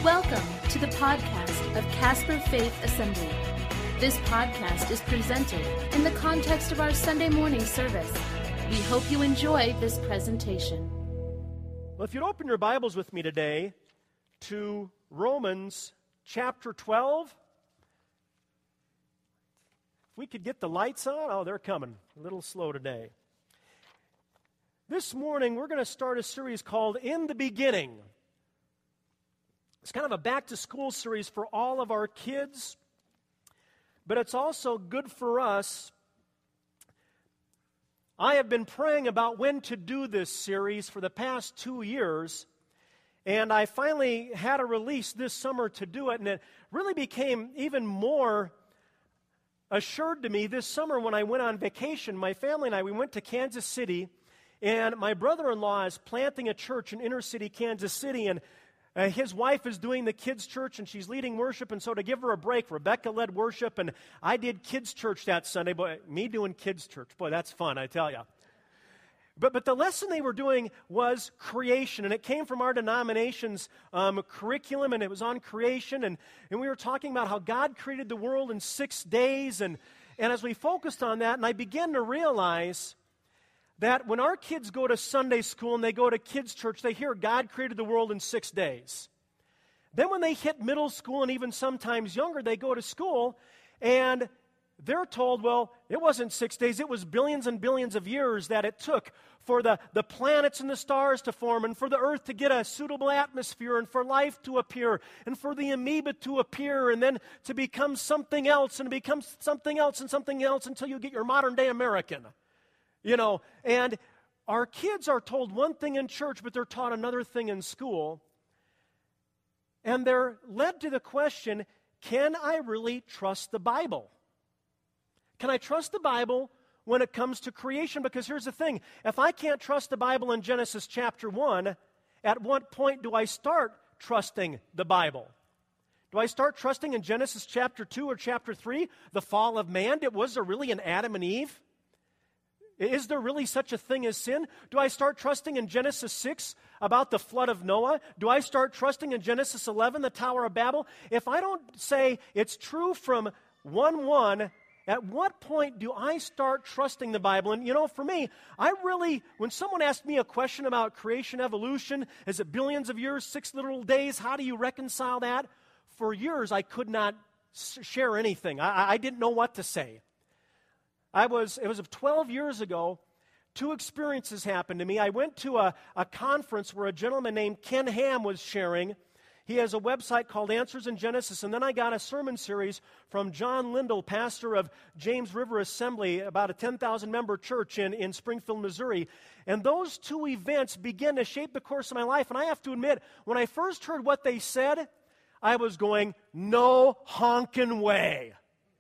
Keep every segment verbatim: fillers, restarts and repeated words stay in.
Welcome to the podcast of Casper Faith Assembly. This podcast is presented in the context of our Sunday morning service. We hope you enjoy this presentation. Well, if you'd open your Bibles with me today to Romans chapter twelve. If we could get the lights on. Oh, they're coming. A little slow today. This morning, we're going to start a series called In the Beginning. It's kind of a back-to-school series for all of our kids, but it's also good for us. I have been praying about when to do this series for the past two years, and I finally had a release this summer to do it, and it really became even more assured to me this summer when I went on vacation. My family and I, we went to Kansas City, and my brother-in-law is planting a church in inner-city Kansas City, and Uh, his wife is doing the kids' church, and she's leading worship, and so to give her a break, Rebecca led worship, and I did kids' church that Sunday. Boy, me doing kids' church, boy, that's fun, I tell you. But, but the lesson they were doing was creation, and it came from our denomination's um, curriculum, and it was on creation, and, and we were talking about how God created the world in six days, and, and as we focused on that, and I began to realize that when our kids go to Sunday school and they go to kids' church, they hear God created the world in six days. Then when they hit middle school and even sometimes younger, they go to school and they're told, well, it wasn't six days, it was billions and billions of years that it took for the, the planets and the stars to form, and for the earth to get a suitable atmosphere, and for life to appear, and for the amoeba to appear, and then to become something else, and become something else and something else until you get your modern-day American. You know, and our kids are told one thing in church, but they're taught another thing in school. And they're led to the question, can I really trust the Bible? Can I trust the Bible when it comes to creation? Because here's the thing, if I can't trust the Bible in Genesis chapter one, at what point do I start trusting the Bible? Do I start trusting in Genesis chapter two or chapter three, the fall of man? Was there really an Adam and Eve? Is there really such a thing as sin? Do I start trusting in Genesis six about the flood of Noah? Do I start trusting in Genesis eleven, the Tower of Babel? If I don't say it's true from one one, at what point do I start trusting the Bible? And you know, for me, I really, when someone asks me a question about creation, evolution, is it billions of years, six literal days, how do you reconcile that? For years, I could not share anything. I, I didn't know what to say. I was, it was twelve years ago, two experiences happened to me. I went to a, a conference where a gentleman named Ken Ham was sharing. He has a website called Answers in Genesis, and then I got a sermon series from John Lindell, pastor of James River Assembly, about a ten thousand member church in, in Springfield, Missouri. And those two events began to shape the course of my life, and I have to admit, when I first heard what they said, I was going, no honkin' way.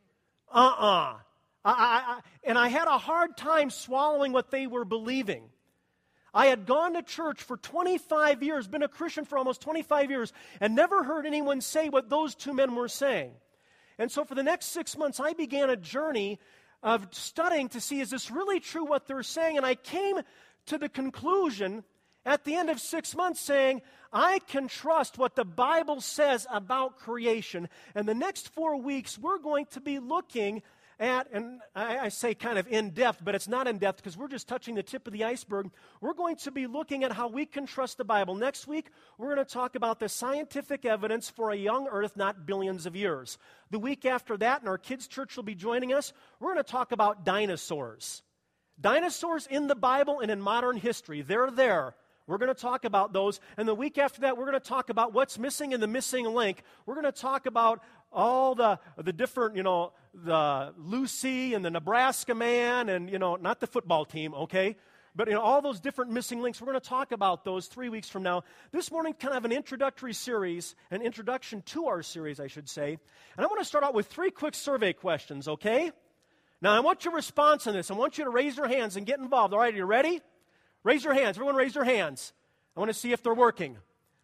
Uh-uh. I, I, and I had a hard time swallowing what they were believing. I had gone to church for twenty-five years, been a Christian for almost twenty-five years, and never heard anyone say what those two men were saying. And so for the next six months, I began a journey of studying to see, is this really true what they're saying? And I came to the conclusion at the end of six months saying, I can trust what the Bible says about creation. And the next four weeks, we're going to be looking at, and I, I say kind of in-depth, but it's not in-depth because we're just touching the tip of the iceberg. We're going to be looking at how we can trust the Bible. Next week, we're going to talk about the scientific evidence for a young earth, not billions of years. The week after that, and our kids' church will be joining us, we're going to talk about dinosaurs. Dinosaurs in the Bible and in modern history. They're there. We're going to talk about those. And the week after that, we're going to talk about what's missing in the missing link. We're going to talk about all the the different, you know, the Lucy and the Nebraska man and, you know, not the football team, okay? But, you know, all those different missing links, we're going to talk about those three weeks from now. This morning, kind of an introductory series, an introduction to our series, I should say. And I want to start out with three quick survey questions, okay? Now, I want your response on this. I want you to raise your hands and get involved. All right, are you ready? Raise your hands. Everyone raise your hands. I want to see if they're working.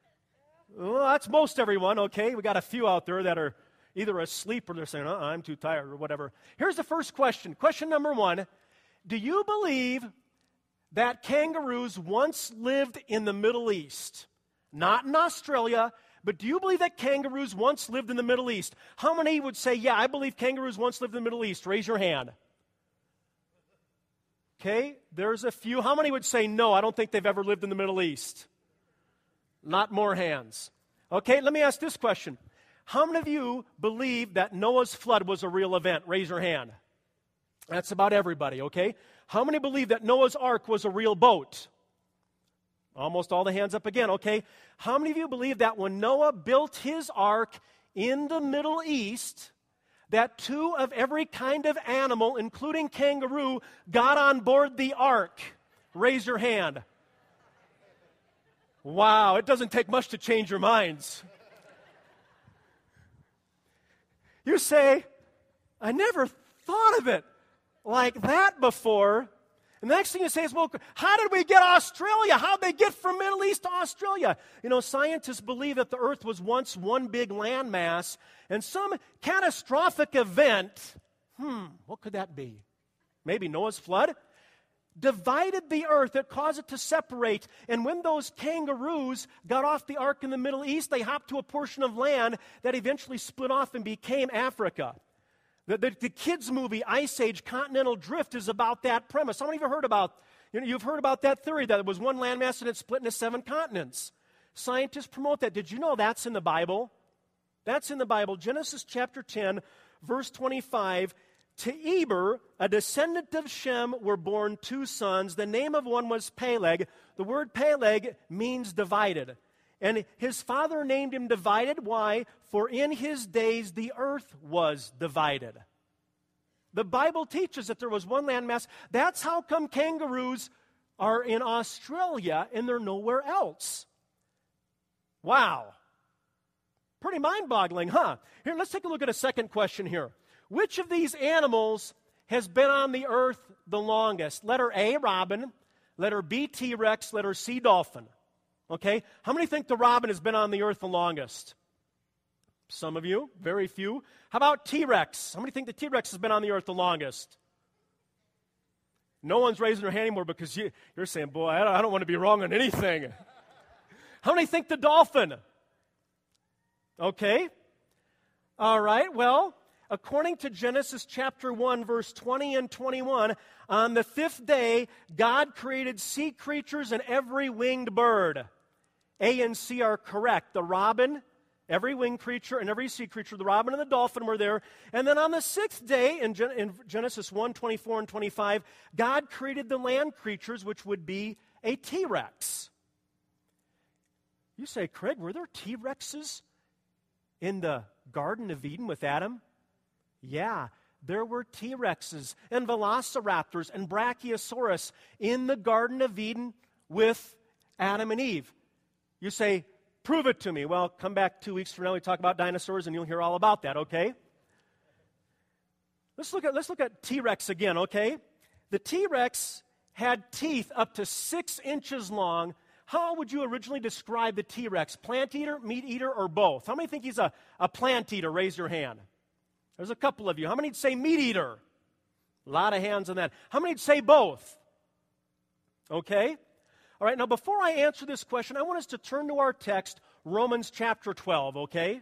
Well, that's most everyone, okay? We got a few out there that are either asleep or they're saying, uh-uh, I'm too tired or whatever. Here's the first question. Question number one. Do you believe that kangaroos once lived in the Middle East? Not in Australia, But do you believe that kangaroos once lived in the Middle East? How many would say, yeah, I believe kangaroos once lived in the Middle East? Raise your hand. Okay, there's a few. How many would say, no, I don't think they've ever lived in the Middle East? Not more hands. Okay, let me ask this question. How many of you believe that Noah's flood was a real event? Raise your hand. That's about everybody, okay? How many believe that Noah's ark was a real boat? Almost all the hands up again, okay? How many of you believe that when Noah built his ark in the Middle East, that two of every kind of animal, including kangaroo, got on board the ark? Raise your hand. Wow, it doesn't take much to change your minds. You say, I never thought of it like that before. And the next thing you say is, well, how did we get Australia? How did they get from Middle East to Australia? You know, scientists believe that the earth was once one big landmass, and some catastrophic event, hmm, what could that be? Maybe Noah's flood? Divided the earth, it caused it to separate. And when those kangaroos got off the ark in the Middle East, they hopped to a portion of land that eventually split off and became Africa. The, the, the kids' movie, Ice Age, Continental Drift, is about that premise. How many of you have heard about, you know, you've heard about that theory that it was one landmass and it split into seven continents? Scientists promote that. Did you know that's in the Bible? That's in the Bible. Genesis chapter ten, verse twenty-five. To Eber, a descendant of Shem, were born two sons. The name of one was Peleg. The word Peleg means divided. And his father named him divided. Why? For in his days the earth was divided. The Bible teaches that there was one landmass. That's how come kangaroos are in Australia and they're nowhere else. Wow. Pretty mind-boggling, huh? Here, let's take a look at a second question here. Which of these animals has been on the earth the longest? Letter A, robin. Letter B, T-Rex. Letter C, dolphin. Okay? How many think the robin has been on the earth the longest? Some of you, very few. How about T-Rex? How many think the T-Rex has been on the earth the longest? No one's raising their hand anymore because you, you're saying, boy, I don't, I don't want to be wrong on anything. How many think the dolphin? Okay. All right, well, according to Genesis chapter one, verse twenty and twenty-one, on the fifth day, God created sea creatures and every winged bird. A and C are correct. The robin, every winged creature, and every sea creature, the robin and the dolphin were there. And then on the sixth day, in, Gen- in Genesis one, twenty-four and twenty-five, God created the land creatures, which would be a T-Rex. You say, Craig, were there T-Rexes in the Garden of Eden with Adam? Yeah, there were T-Rexes and velociraptors and Brachiosaurus in the Garden of Eden with Adam and Eve. You say, prove it to me. Well, come back two weeks from now, we talk about dinosaurs and you'll hear all about that, okay? Let's look at, let's look at T-Rex again, okay? The T-Rex had teeth up to six inches long. How would you originally describe the T-Rex? Plant eater, meat eater, or both? How many think he's a, a plant eater? Raise your hand. There's a couple of you. How many would say meat eater? A lot of hands on that. How many would say both? Okay. All right, now before I answer this question, I want us to turn to our text, Romans chapter twelve, okay?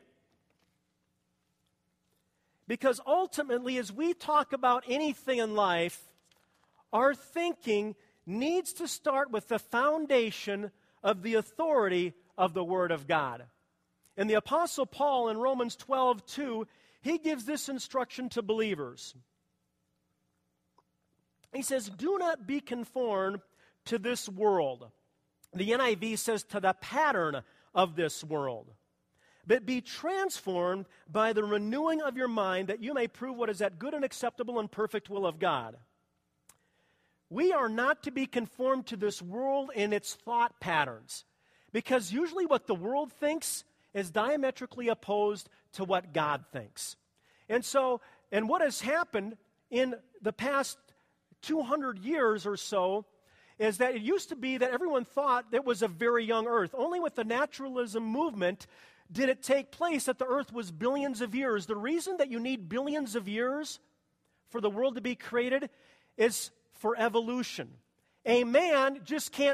Because ultimately, as we talk about anything in life, our thinking needs to start with the foundation of the authority of the Word of God. And the Apostle Paul in Romans twelve two, he gives this instruction to believers. He says, do not be conformed to this world. The N I V says, to the pattern of this world. But be transformed by the renewing of your mind, that you may prove what is that good and acceptable and perfect will of God. We are not to be conformed to this world in its thought patterns, because usually what the world thinks is diametrically opposed to what God thinks. And so, and what has happened in the past two hundred years or so is that it used to be that everyone thought it was a very young earth. Only with the naturalism movement did it take place that the earth was billions of years. The reason that you need billions of years for the world to be created is for evolution. A man just can't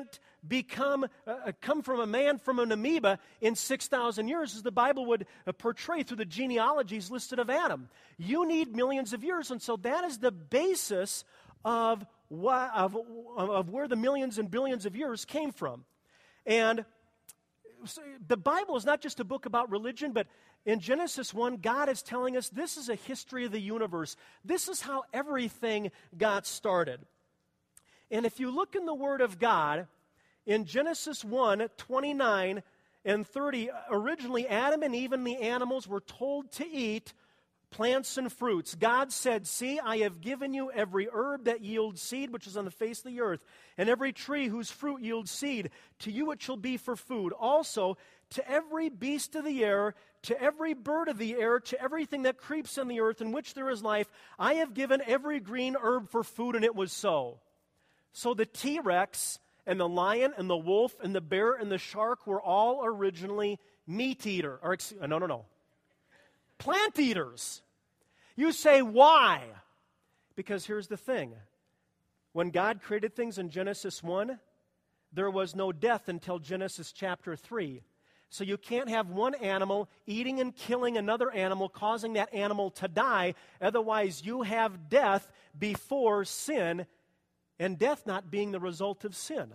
become uh, come from a man from an amoeba in six thousand years, as the Bible would uh, portray through the genealogies listed of Adam. You need millions of years, and so that is the basis of, what, of, of where the millions and billions of years came from. And so the Bible is not just a book about religion, but in Genesis one, God is telling us this is a history of the universe. This is how everything got started. And if you look in the Word of God, in Genesis one, twenty-nine and thirty, originally Adam and Eve and the animals were told to eat plants and fruits. God said, "See, I have given you every herb that yields seed, which is on the face of the earth, and every tree whose fruit yields seed. To you it shall be for food. Also, to every beast of the air, to every bird of the air, to everything that creeps on the earth in which there is life, I have given every green herb for food," and it was so. So the T-Rex and the lion and the wolf and the bear and the shark were all originally meat eater, or no, no, no, plant eaters. You say, why? Because here's the thing. When God created things in Genesis one, there was no death until Genesis chapter three. So you can't have one animal eating and killing another animal, causing that animal to die. Otherwise, you have death before sin, and death not being the result of sin.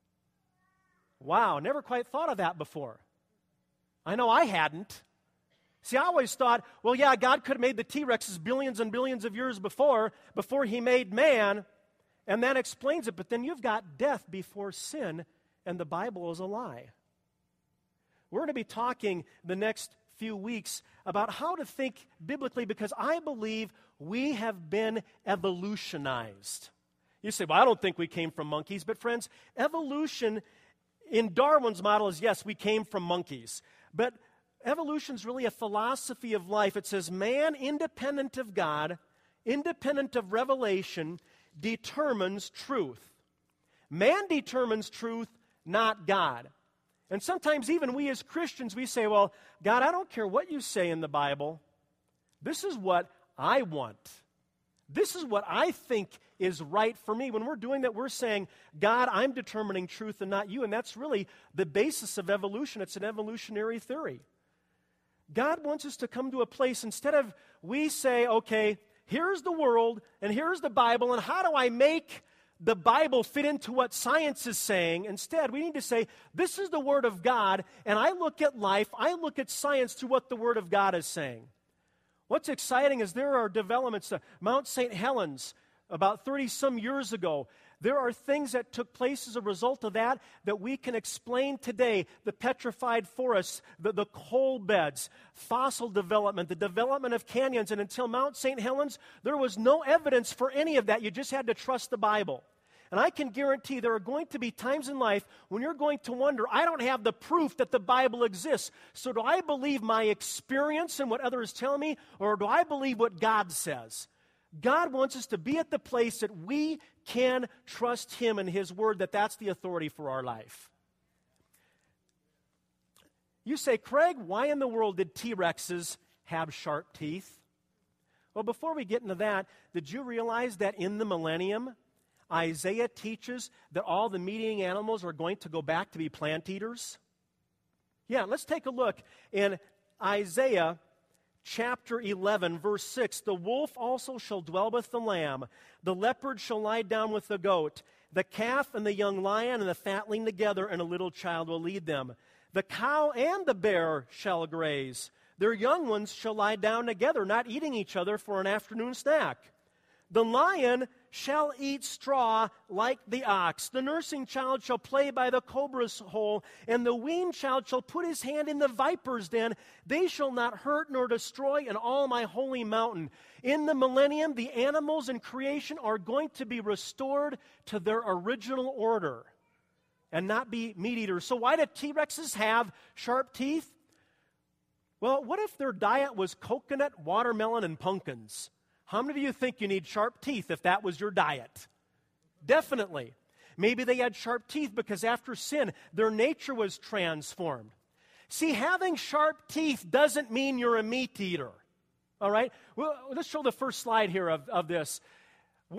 Wow, never quite thought of that before. I know I hadn't. See, I always thought, well, yeah, God could have made the T-Rexes billions and billions of years before, before he made man, and that explains it. But then you've got death before sin, and the Bible is a lie. We're going to be talking the next few weeks about how to think biblically, because I believe we have been evolutionized. You say, well, I don't think we came from monkeys. But friends, evolution in Darwin's model is, yes, we came from monkeys. But evolution is really a philosophy of life. It says man, independent of God, independent of revelation, determines truth. Man determines truth, not God. And sometimes even we as Christians, we say, well, God, I don't care what you say in the Bible. This is what I want. This is what I think is right for me. When we're doing that, we're saying, God, I'm determining truth and not you. And that's really the basis of evolution. It's an evolutionary theory. God wants us to come to a place, instead of we say, okay, here's the world and here's the Bible, and how do I make the Bible fit into what science is saying? Instead, we need to say, this is the Word of God, and I look at life, I look at science through what the Word of God is saying. What's exciting is there are developments. Uh, Mount Saint Helens, about thirty-some years ago, there are things that took place as a result of that that we can explain today. The petrified forests, the, the coal beds, fossil development, the development of canyons. And until Mount Saint Helens, there was no evidence for any of that. You just had to trust the Bible. And I can guarantee there are going to be times in life when you're going to wonder, I don't have the proof that the Bible exists. So do I believe my experience and what others tell me, or do I believe what God says? God wants us to be at the place that we can trust Him and His Word, that that's the authority for our life. You say, Craig, why in the world did T-Rexes have sharp teeth? Well, before we get into that, did you realize that in the millennium, Isaiah teaches that all the meat-eating animals are going to go back to be plant eaters? Yeah, let's take a look in Isaiah chapter eleven, verse six. The wolf also shall dwell with the lamb. The leopard shall lie down with the goat. The calf and the young lion and the fatling together, and a little child will lead them. The cow and the bear shall graze. Their young ones shall lie down together, not eating each other for an afternoon snack. The lion shall eat straw like the ox. The nursing child shall play by the cobra's hole, and the weaned child shall put his hand in the viper's den. They shall not hurt nor destroy in all my holy mountain. In the millennium, the animals in creation are going to be restored to their original order and not be meat eaters. So why do T-Rexes have sharp teeth? Well, what if their diet was coconut, watermelon, and pumpkins? How many of you think you need sharp teeth if that was your diet? Definitely. Maybe they had sharp teeth because after sin, their nature was transformed. See, having sharp teeth doesn't mean you're a meat eater. All right? Well, let's show the first slide here of, of this. What,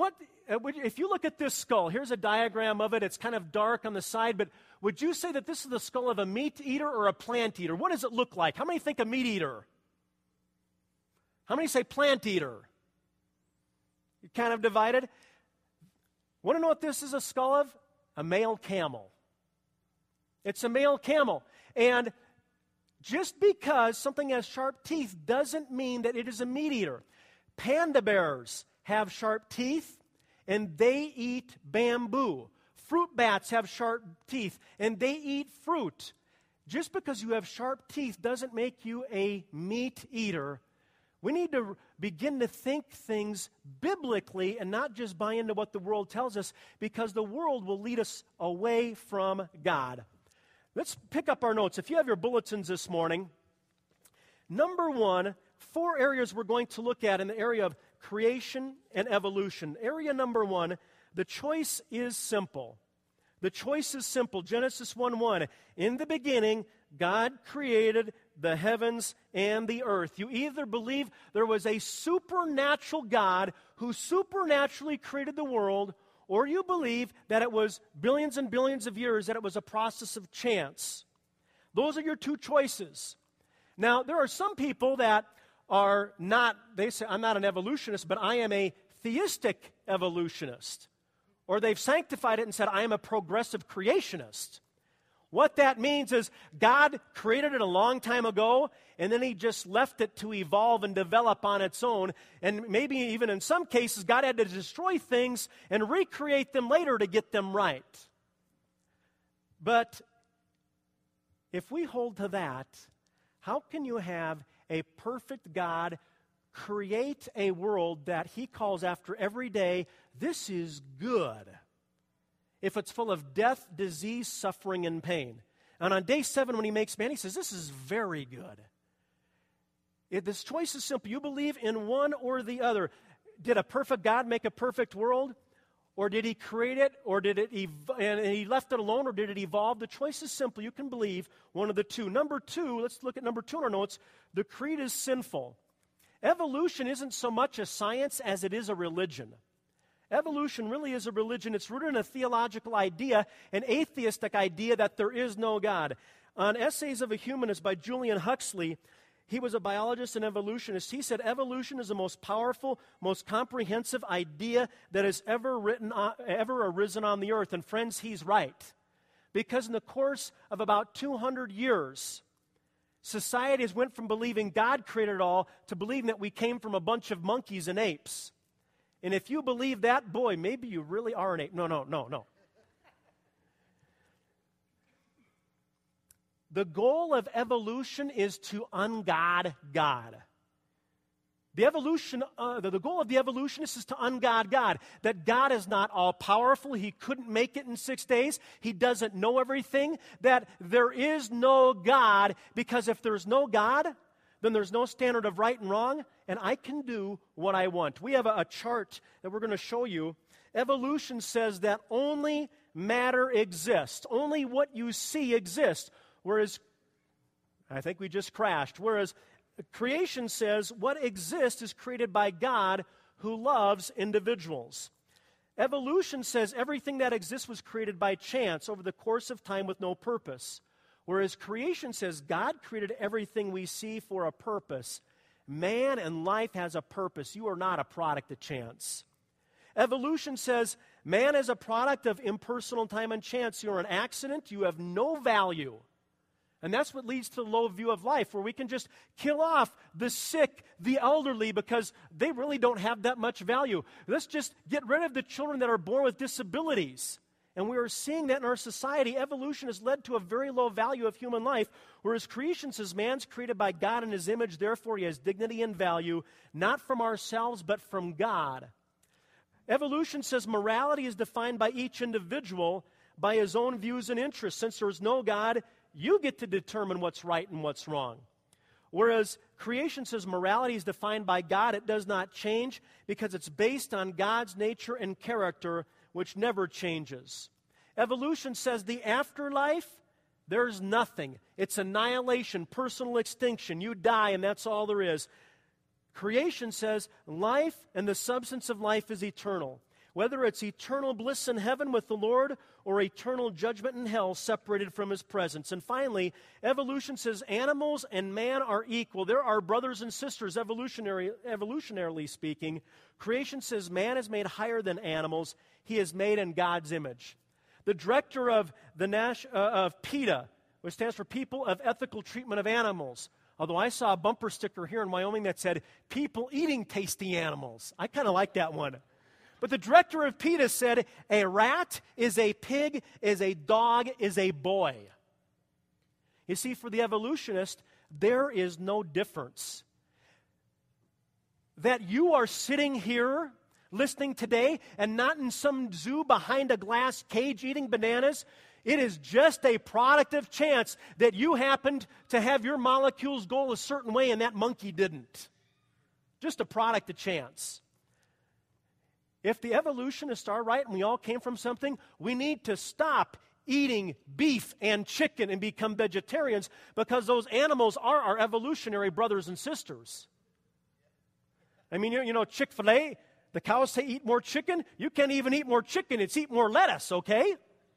if you look at this skull, here's a diagram of it. It's kind of dark on the side, but would you say that this is the skull of a meat eater or a plant eater? What does it look like? How many think a meat eater? How many say plant eater? You're kind of divided. Want to know what this is a skull of? A male camel. It's a male camel. And just because something has sharp teeth doesn't mean that it is a meat eater. Panda bears have sharp teeth, and they eat bamboo. Fruit bats have sharp teeth, and they eat fruit. Just because you have sharp teeth doesn't make you a meat eater. We need to begin to think things biblically and not just buy into what the world tells us, because the world will lead us away from God. Let's pick up our notes. If you have your bulletins this morning, number one, four areas we're going to look at in the area of creation and evolution. Area number one, the choice is simple. The choice is simple. Genesis one one, in the beginning, God created the heavens and the earth. You either believe there was a supernatural God who supernaturally created the world, or you believe that it was billions and billions of years, that it was a process of chance. Those are your two choices. Now, there are some people that are not, they say, I'm not an evolutionist, but I am a theistic evolutionist. Or they've sanctified it and said, I am a progressive creationist. What that means is God created it a long time ago, and then he just left it to evolve and develop on its own. And maybe even in some cases, God had to destroy things and recreate them later to get them right. But if we hold to that, how can you have a perfect God create a world that he calls after every day, this is good, if it's full of death, disease, suffering, and pain? And on day seven, when he makes man, he says, this is very good. It, this choice is simple. You believe in one or the other. Did a perfect God make a perfect world? Or did he create it? Or did it ev- and he left it alone? Or did it evolve? The choice is simple. You can believe one of the two. Number two, let's look at number two in our notes. The creed is sinful. Evolution isn't so much a science as it is a religion. Evolution really is a religion. It's rooted in a theological idea, an atheistic idea that there is no God. On Essays of a Humanist by Julian Huxley, he was a biologist and evolutionist. He said evolution is the most powerful, most comprehensive idea that has ever written, on, ever arisen on the earth. And friends, he's right. Because in the course of about two hundred years, society has went from believing God created it all to believing that we came from a bunch of monkeys and apes. And if you believe that, boy, maybe you really are an ape. No, no, no, no. The goal of evolution is to ungod God. The evolution, uh, the, the goal of the evolutionist is to ungod God. That God is not all-powerful. He couldn't make it in six days. He doesn't know everything. That there is no God, because if there's no God, then there's no standard of right and wrong, and I can do what I want. We have a, a chart that we're going to show you. Evolution says that only matter exists. Only what you see exists. Whereas, I think we just crashed. Whereas creation says what exists is created by God who loves individuals. Evolution says everything that exists was created by chance over the course of time with no purpose. Whereas creation says God created everything we see for a purpose. Man and life has a purpose. You are not a product of chance. Evolution says man is a product of impersonal time and chance. You're an accident. You have no value. And that's what leads to the low view of life, where we can just kill off the sick, the elderly, because they really don't have that much value. Let's just get rid of the children that are born with disabilities. And we are seeing that in our society. Evolution has led to a very low value of human life, whereas creation says man's created by God in his image, therefore he has dignity and value, not from ourselves, but from God. Evolution says morality is defined by each individual by his own views and interests. Since there is no God, you get to determine what's right and what's wrong. Whereas creation says morality is defined by God, it does not change because it's based on God's nature and character, which never changes. Evolution says the afterlife, there's nothing. It's annihilation, personal extinction. You die and that's all there is. Creation says life and the substance of life is eternal. whether it's eternal bliss in heaven with the Lord or eternal judgment in hell separated from His presence. And finally, evolution says animals and man are equal. There are brothers and sisters, evolutionary, evolutionarily speaking. Creation says man is made higher than animals. He is made in God's image. The director of the Nash, uh, of PETA, which stands for People of Ethical Treatment of Animals, although I saw a bumper sticker here in Wyoming that said, people eating tasty animals. I kind of like that one. But the director of PETA said, a rat is a pig, is a dog, is a boy. You see, for the evolutionist, there is no difference. That you are sitting here listening today and not in some zoo behind a glass cage eating bananas, it is just a product of chance that you happened to have your molecules go a certain way and that monkey didn't. Just a product of chance. If the evolutionists are right and we all came from something, we need to stop eating beef and chicken and become vegetarians because those animals are our evolutionary brothers and sisters. I mean, you know, Chick-fil-A, the cows say eat more chicken. You can't even eat more chicken. It's eat more lettuce, okay?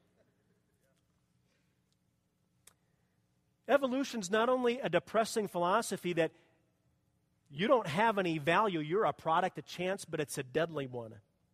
Evolution's not only a depressing philosophy that you don't have any value, you're a product of chance, but it's a deadly one.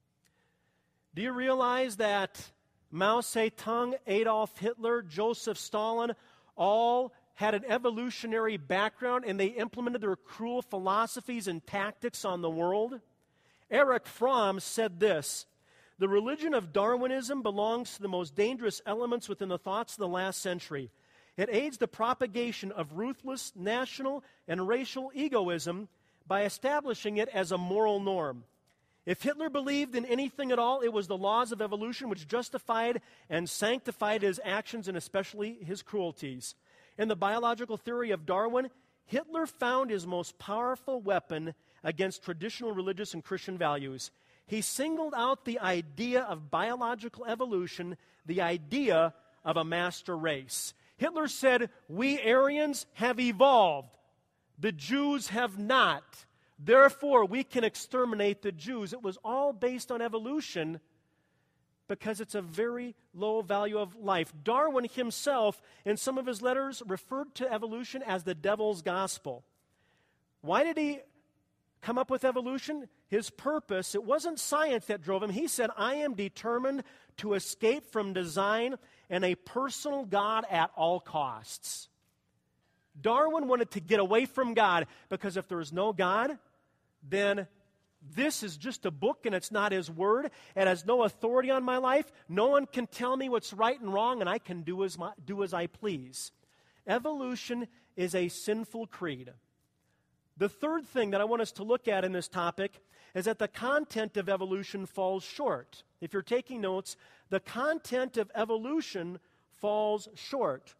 Do you realize that Mao Zedong, Adolf Hitler, Joseph Stalin all had an evolutionary background and they implemented their cruel philosophies and tactics on the world? Erich Fromm said this, "The religion of Darwinism belongs to the most dangerous elements within the thoughts of the last century. It aids the propagation of ruthless national and racial egoism by establishing it as a moral norm. If Hitler believed in anything at all, it was the laws of evolution which justified and sanctified his actions and especially his cruelties. In the biological theory of Darwin, Hitler found his most powerful weapon against traditional religious and Christian values. He singled out the idea of biological evolution, the idea of a master race. Hitler said, we Aryans have evolved. The Jews have not. Therefore, we can exterminate the Jews. It was all based on evolution because it's a very low value of life. Darwin himself, in some of his letters, referred to evolution as the devil's gospel. Why did he come up with evolution? His purpose, it wasn't science that drove him. He said, I am determined to escape from design and a personal God at all costs. Darwin wanted to get away from God because if there is no God, then this is just a book and it's not His Word. It has no authority on my life. No one can tell me what's right and wrong, and I can do as, my, do as I please. Evolution is a sinful creed. The third thing that I want us to look at in this topic is that the content of evolution falls short. If you're taking notes, the content of evolution falls short.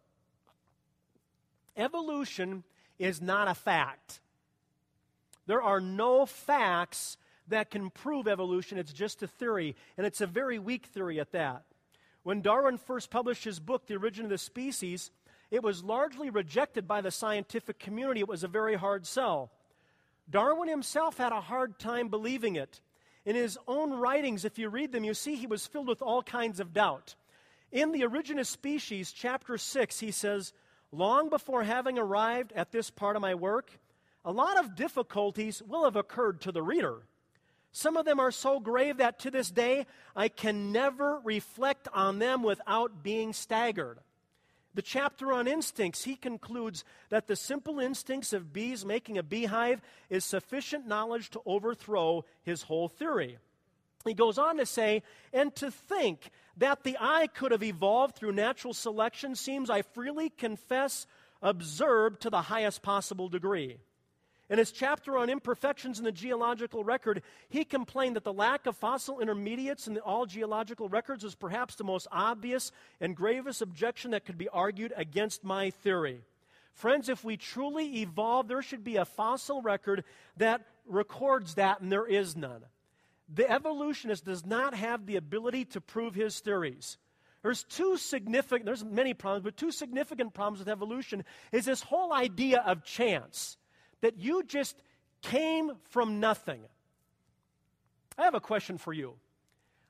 Evolution is not a fact. There are no facts that can prove evolution. It's just a theory, and it's a very weak theory at that. When Darwin first published his book, The Origin of the Species, it was largely rejected by the scientific community. It was a very hard sell. Darwin himself had a hard time believing it. In his own writings, if you read them, you see he was filled with all kinds of doubt. In The Origin of Species, chapter six, he says, long before having arrived at this part of my work, a lot of difficulties will have occurred to the reader. Some of them are so grave that to this day, I can never reflect on them without being staggered. The chapter on instincts, he concludes that the simple instincts of bees making a beehive is sufficient knowledge to overthrow his whole theory. He goes on to say, and to think that the eye could have evolved through natural selection seems, I freely confess, absurd to the highest possible degree. In his chapter on imperfections in the geological record, he complained that the lack of fossil intermediates in the, all geological records is perhaps the most obvious and gravest objection that could be argued against my theory. Friends, if we truly evolve, there should be a fossil record that records that, and there is none. The evolutionist does not have the ability to prove his theories. There's two significant, there's many problems, but two significant problems with evolution is this whole idea of chance. That you just came from nothing. I have a question for you.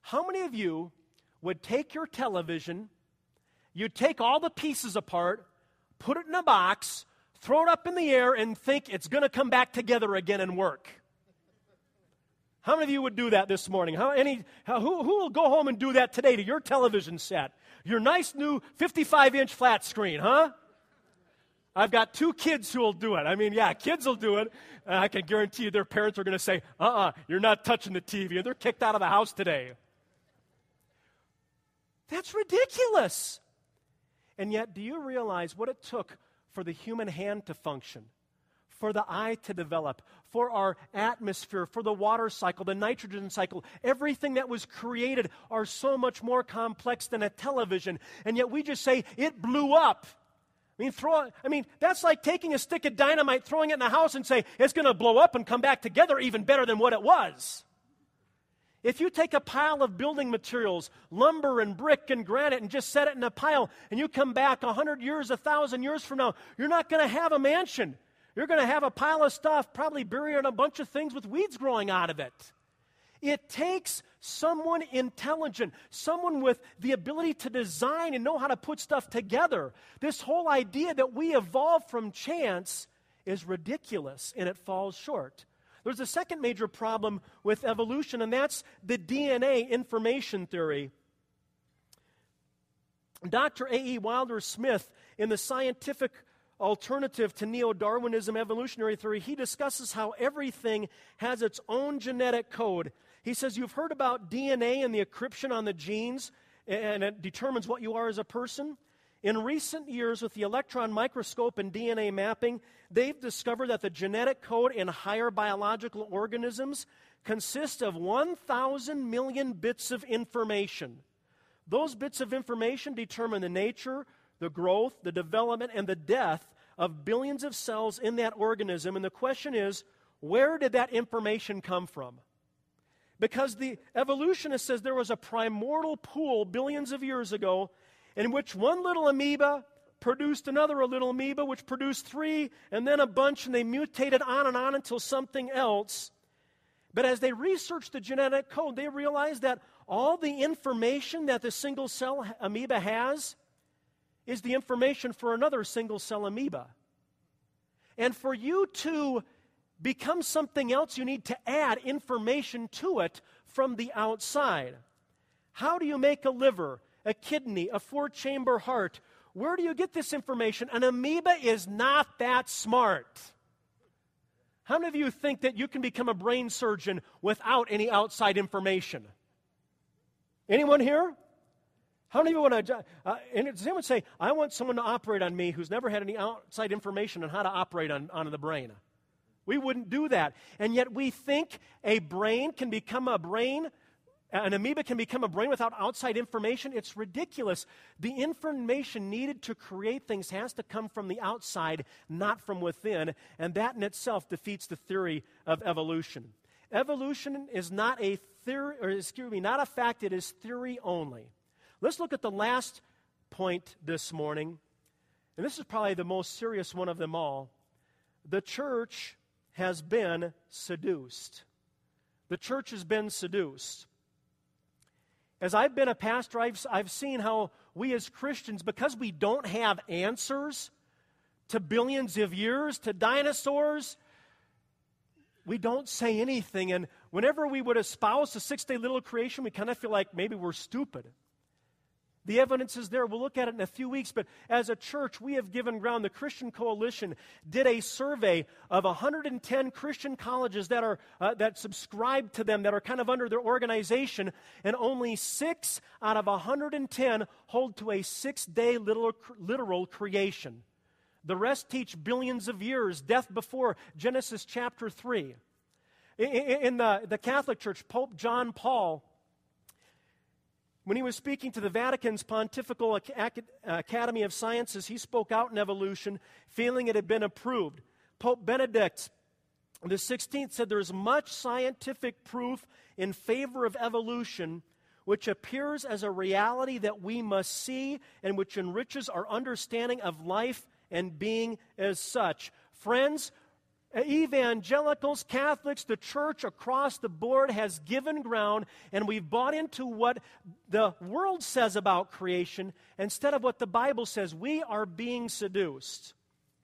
How many of you would take your television, you'd take all the pieces apart, put it in a box, throw it up in the air, and think it's going to come back together again and work? How many of you would do that this morning? How, any, how, who, who will go home and do that today to your television set? Your nice new fifty-five inch flat screen, huh? I've got two kids who will do it. I mean, yeah, kids will do it. Uh, I can guarantee you their parents are going to say, uh-uh, you're not touching the T V. And they're kicked out of the house today. That's ridiculous. And yet, do you realize what it took for the human hand to function, for the eye to develop, for our atmosphere, for the water cycle, the nitrogen cycle? Everything that was created are so much more complex than a television. And yet we just say, it blew up. I mean, throw, I mean, that's like taking a stick of dynamite, throwing it in a house and say, it's going to blow up and come back together even better than what it was. If you take a pile of building materials, lumber and brick and granite, and just set it in a pile, and you come back a hundred years, a thousand years from now, you're not going to have a mansion. You're going to have a pile of stuff, probably burying a bunch of things with weeds growing out of it. It takes someone intelligent, someone with the ability to design and know how to put stuff together. This whole idea that we evolved from chance is ridiculous, and it falls short. There's a second major problem with evolution, and that's the D N A information theory. Doctor A E Wilder Smith, in the Scientific Alternative to Neo-Darwinism Evolutionary Theory, he discusses how everything has its own genetic code. He says, you've heard about D N A and the encryption on the genes, and it determines what you are as a person. In recent years, with the electron microscope and D N A mapping, they've discovered that the genetic code in higher biological organisms consists of one thousand million bits of information. Those bits of information determine the nature, the growth, the development, and the death of billions of cells in that organism. And the question is, where did that information come from? Because the evolutionist says there was a primordial pool billions of years ago in which one little amoeba produced another little amoeba, which produced three, and then a bunch, and they mutated on and on until something else. But as they researched the genetic code, they realized that all the information that the single-cell amoeba has is the information for another single-cell amoeba. And for you to become something else, you need to add information to it from the outside. How do you make a liver, a kidney, a four-chamber heart? Where do you get this information? An amoeba is not that smart. How many of you think that you can become a brain surgeon without any outside information? Anyone here? How many of you want to, uh, and does anyone say, I want someone to operate on me who's never had any outside information on how to operate on, on the brain? We wouldn't do that. And yet we think a brain can become a brain, an amoeba can become a brain without outside information. It's ridiculous. The information needed to create things has to come from the outside, not from within, and that in itself defeats the theory of evolution. Evolution is not a theory, or excuse me, not a fact, it is theory only. Let's look at the last point this morning, and this is probably the most serious one of them all. The church has been seduced. The church has been seduced. As I've been a pastor, I've, I've seen how we as Christians, because we don't have answers to billions of years, to dinosaurs, we don't say anything. And whenever we would espouse the six-day literal creation, we kind of feel like maybe we're stupid. The evidence is there. We'll look at it in a few weeks. But as a church, we have given ground. The Christian Coalition did a survey of one hundred ten Christian colleges that are uh, that subscribe to them, that are kind of under their organization, and only six out of one hundred ten hold to a six-day literal, literal creation. The rest teach billions of years, death before Genesis chapter three. In, in the, the Catholic Church, Pope John Paul, when he was speaking to the Vatican's Pontifical Academy of Sciences, he spoke out in evolution, feeling it had been approved. Pope Benedict the sixteenth said there's much scientific proof in favor of evolution, which appears as a reality that we must see and which enriches our understanding of life and being as such. Friends, Evangelicals, Catholics, the church across the board has given ground, and we've bought into what the world says about creation instead of what the Bible says. We are being seduced.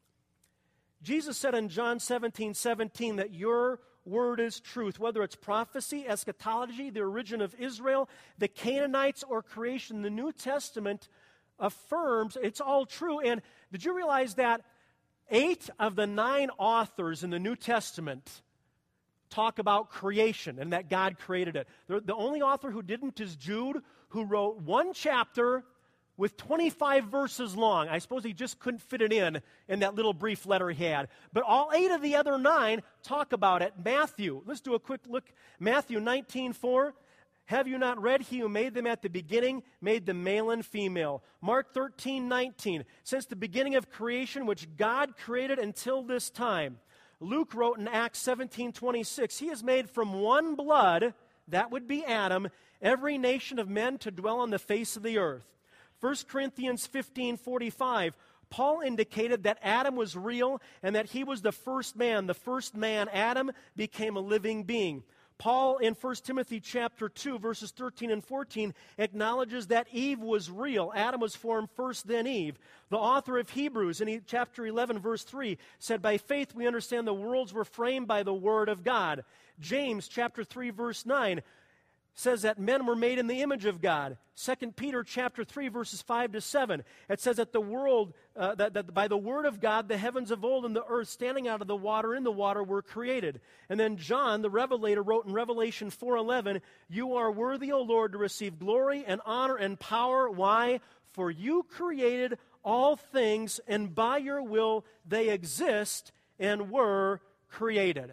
Jesus said in John seventeen seventeen that your word is truth, whether it's prophecy, eschatology, the origin of Israel, the Canaanites, or creation. The New Testament affirms it's all true. And did you realize that eight of the nine authors in the New Testament talk about creation and that God created it? The, the only author who didn't is Jude, who wrote one chapter with twenty-five verses long. I suppose he just couldn't fit it in in that little brief letter he had. But all eight of the other nine talk about it. Matthew, let's do a quick look. Matthew nineteen four. Have you not read, he who made them at the beginning made them male and female? Mark thirteen nineteen. Since the beginning of creation, which God created until this time. Luke wrote in Acts seventeen twenty-six, he has made from one blood, that would be Adam, every nation of men to dwell on the face of the earth. First Corinthians fifteen forty-five, Paul indicated that Adam was real and that he was the first man. The first man, Adam, became a living being. Paul in First Timothy chapter two, verses thirteen and fourteen, acknowledges that Eve was real. Adam was formed first, then Eve. The author of Hebrews in chapter eleven, verse three, said, by faith we understand the worlds were framed by the word of God. James chapter three, verse nine, says that men were made in the image of God. Second Peter chapter three, verses five to seven, it says that the world, uh, that, that by the word of God, the heavens of old and the earth standing out of the water in the water were created. And then John, the Revelator, wrote in Revelation four eleven, you are worthy, O Lord, to receive glory and honor and power. Why? For you created all things, and by your will they exist and were created.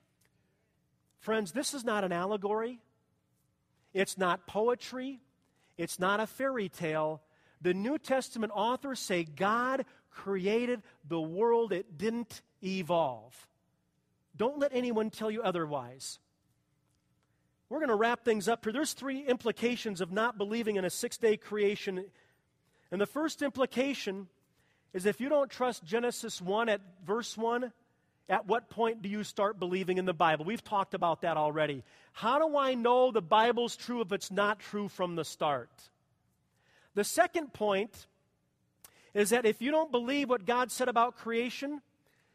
Friends, this is not an allegory. It's not poetry. It's not a fairy tale. The New Testament authors say God created the world. It didn't evolve. Don't let anyone tell you otherwise. We're going to wrap things up here. There's three implications of not believing in a six-day creation. And the first implication is if you don't trust Genesis one at verse one, at what point do you start believing in the Bible? We've talked about that already. How do I know the Bible's true if it's not true from the start? The second point is that if you don't believe what God said about creation,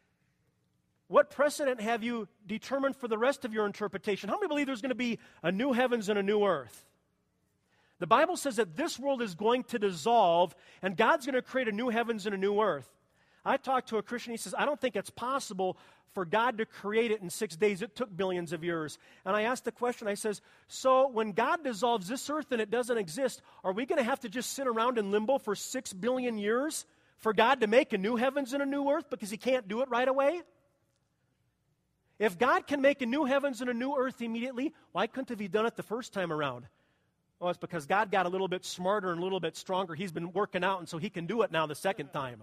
what precedent have you determined for the rest of your interpretation? How many believe there's going to be a new heavens and a new earth? The Bible says that this world is going to dissolve, and God's going to create a new heavens and a new earth. I talked to a Christian, he says, I don't think it's possible for God to create it in six days. It took billions of years. And I asked the question, I says, so when God dissolves this earth and it doesn't exist, are we going to have to just sit around in limbo for six billion years for God to make a new heavens and a new earth because he can't do it right away? If God can make a new heavens and a new earth immediately, why couldn't have he done it the first time around? Well, it's because God got a little bit smarter and a little bit stronger. He's been working out, and so he can do it now the second time.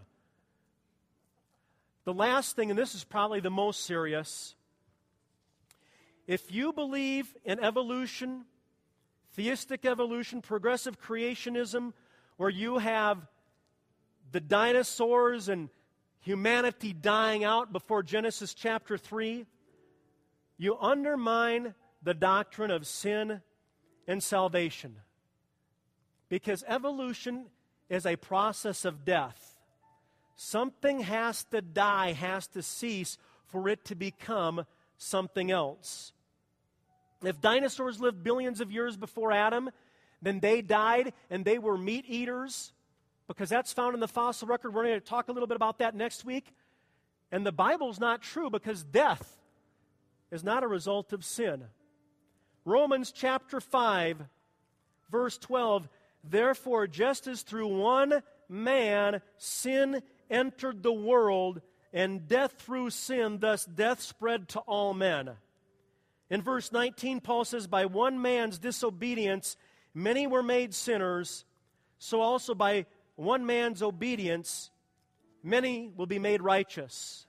The last thing, and this is probably the most serious, if you believe in evolution, theistic evolution, progressive creationism, where you have the dinosaurs and humanity dying out before Genesis chapter three, you undermine the doctrine of sin and salvation. Because evolution is a process of death. Something has to die, has to cease for it to become something else. If dinosaurs lived billions of years before Adam, then they died and they were meat eaters, because that's found in the fossil record. We're going to talk a little bit about that next week. And the Bible's not true because death is not a result of sin. Romans chapter five, verse twelve, therefore, just as through one man sin entered the world, and death through sin, thus death spread to all men. In verse nineteen, Paul says, by one man's disobedience, many were made sinners, so also by one man's obedience, many will be made righteous.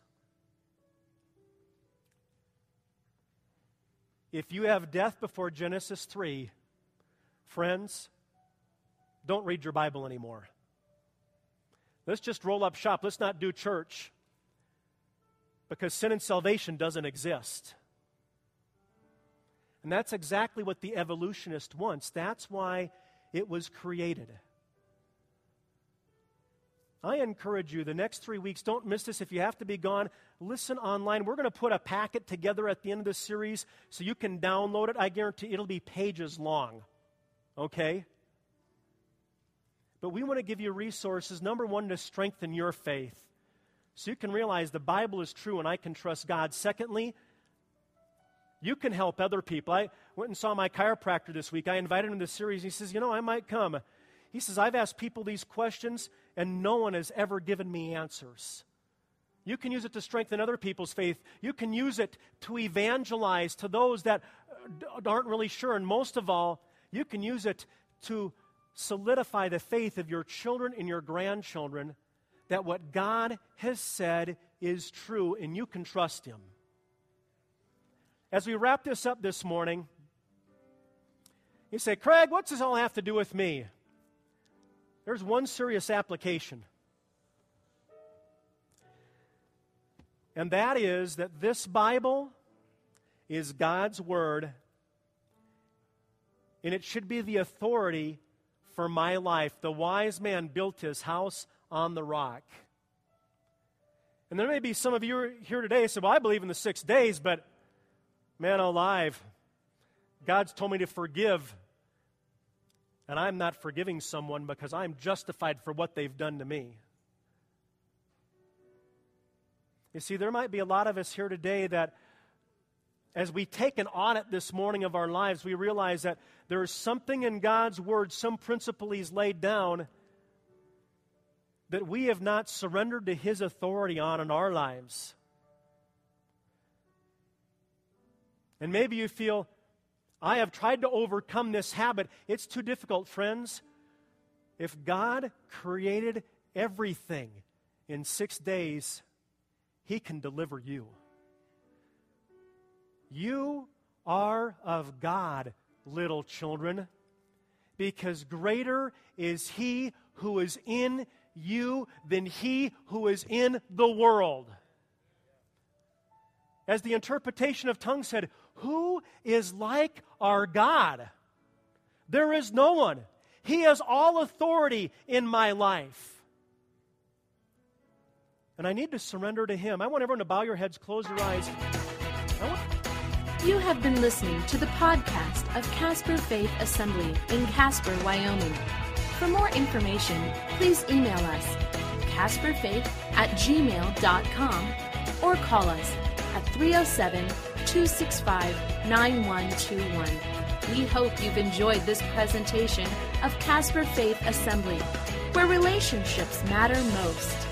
If you have death before Genesis three, friends, don't read your Bible anymore. Let's just roll up shop. Let's not do church. because sin and salvation doesn't exist. And that's exactly what the evolutionist wants. That's why it was created. I encourage you, the next three weeks, don't miss this. If you have to be gone, listen online. We're going to put a packet together at the end of this series so you can download it. I guarantee it'll be pages long. Okay? But we want to give you resources, number one, to strengthen your faith, so you can realize the Bible is true and I can trust God. Secondly, you can help other people. I went and saw my chiropractor this week. I invited him to the series. He says, you know, I might come. He says, I've asked people these questions, and no one has ever given me answers. You can use it to strengthen other people's faith. You can use it to evangelize to those that aren't really sure. And most of all, you can use it to solidify the faith of your children and your grandchildren that what God has said is true, and you can trust Him. As we wrap this up this morning, you say, Craig, what's this all have to do with me? There's one serious application. And that is that this Bible is God's Word, and it should be the authority for my life. The wise man built his house on the rock. And there may be some of you here today who say, well, I believe in the six days, but man alive, God's told me to forgive, and I'm not forgiving someone because I'm justified for what they've done to me. You see, there might be a lot of us here today that as we take an audit this morning of our lives, we realize that there is something in God's Word, some principle He's laid down that we have not surrendered to His authority on in our lives. And maybe you feel, I have tried to overcome this habit. It's too difficult, friends. If God created everything in six days, He can deliver you. You are of God, little children, because greater is He who is in you than he who is in the world. As the interpretation of tongues said, who is like our God? There is no one. He has all authority in my life. And I need to surrender to Him. I want everyone to bow your heads, close your eyes. I want... You have been listening to the podcast of Casper Faith Assembly in Casper, Wyoming. For more information, please email us, casper faith at gmail dot com, or call us at three oh seven, two six five, nine one two one. We hope you've enjoyed this presentation of Casper Faith Assembly, where relationships matter most.